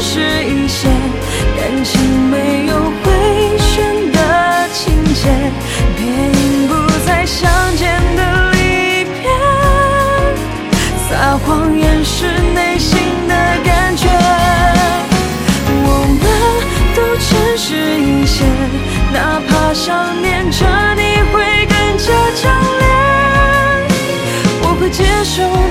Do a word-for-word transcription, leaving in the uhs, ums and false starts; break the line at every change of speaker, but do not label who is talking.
实一些，感情没有回旋的情节，别因不再相见的离别，撒谎掩饰内心的感觉。我们都诚实一些，哪怕想念着你会更加强烈，我会接受